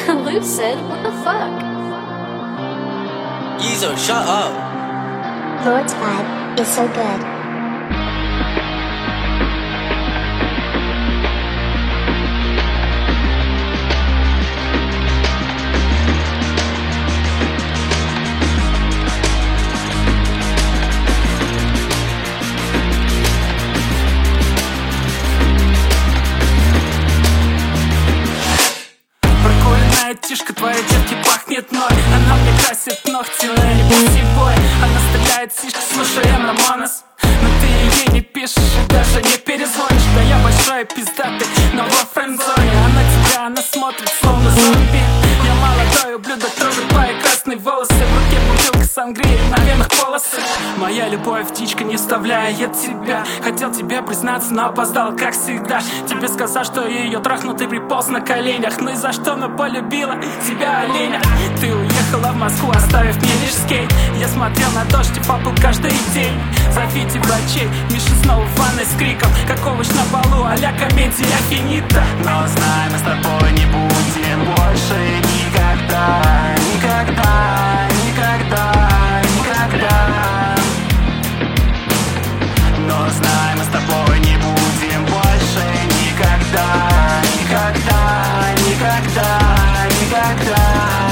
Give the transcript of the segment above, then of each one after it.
Lucid, what the fuck? Yeezo, shut up. Lord's vibe is so good. Тишка твоей девки пахнет мной. Она мне красит ногти на небосибой. Она стреляет сишки, слушая Романос. Но ты ей не пишешь и даже не перезвонишь. Да я большой и пиздатый, но во френдзоне. Она смотрит словно зомби. Я молодой ублюдок, тоже твои красные волосы. В руке бутылка сангрии, на венах полосы. Моя любовь, птичка, не вставляет тебя. Хотел тебе признаться, но опоздал, как всегда. Тебе сказал, что ее трахнут и приполз на коленях. Ну и за что она полюбила тебя, оленя? Ты уехала в Москву, оставив мне лишь скейт. Я смотрел на дождь и попыл каждый день. Граффити врачей, Миша снова в ванной с криком, как овощ на полу, а-ля комедия финита. Но знай, мы с тобой не будем больше никогда. Никогда, никогда, никогда. Но знай, мы с тобой не будем больше никогда. Никогда, никогда, никогда.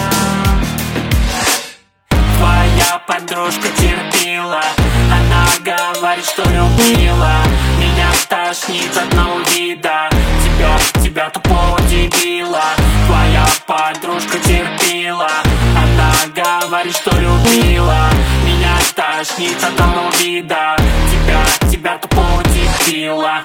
Твоя подружка терпела. Она говорит, что любила. Меня тошнит одного вида. Тебя тупого дебила. Твоя подружка терпела. Она говорит, что любила. Меня тошнит одного вида. Тебя тупого дебила.